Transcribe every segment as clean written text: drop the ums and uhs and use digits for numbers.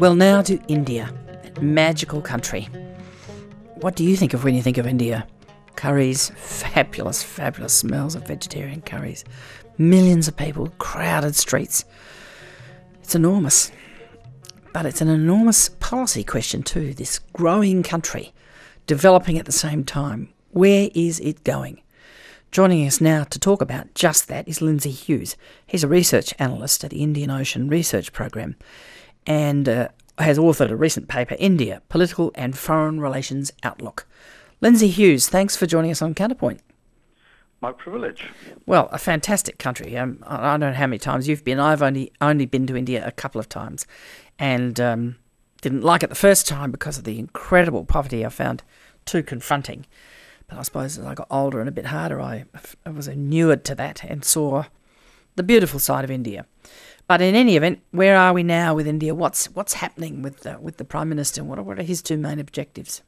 Well, now to India, that magical country. What do you think of when you think of India? Curries, fabulous, fabulous smells of vegetarian curries. Millions of people, crowded streets. It's enormous. But it's an enormous policy question too, this growing country, developing at the same time. Where is it going? Joining us now to talk about just that is Lindsay Hughes. He's a research analyst at the Indian Ocean Research Program and has authored a recent paper, India, Political and Foreign Relations Outlook. Lindsay Hughes, thanks for joining us on Counterpoint. My privilege. Well, a fantastic country. I don't know how many times you've been. I've only been to India a couple of times and didn't like it the first time because of the incredible poverty I found too confronting. But I suppose as I got older and a bit harder, I was inured to that and saw the beautiful side of India. But in any event, where are we now with India? What's happening with the Prime Minister? What are his two main objectives?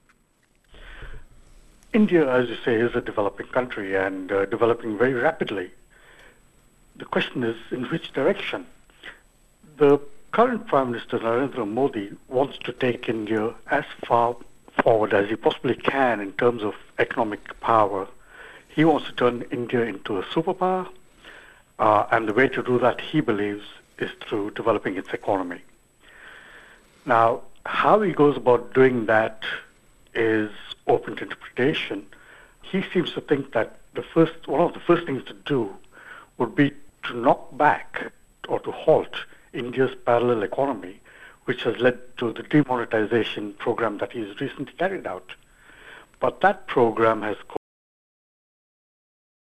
India, as you say, is a developing country and developing very rapidly. The question is, in which direction? The current Prime Minister, Narendra Modi, wants to take India as far forward as he possibly can in terms of economic power. He wants to turn India into a superpower, and the way to do that, he believes, is through developing its economy. Now, how he goes about doing that is open to interpretation. He seems to think that one of the first things to do would be to knock back or to halt India's parallel economy, which has led to the demonetization program that he's recently carried out. But that program has